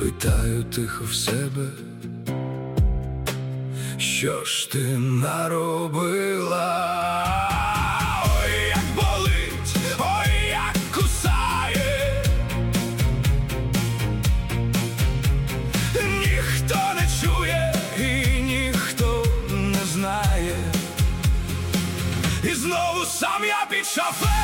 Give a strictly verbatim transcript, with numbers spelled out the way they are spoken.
Питаю тихо в себе, що ж ти наробила? Ой, як болить, ой, як кусає. Ніхто не чує і ніхто не знає. І знову сам я під шофером.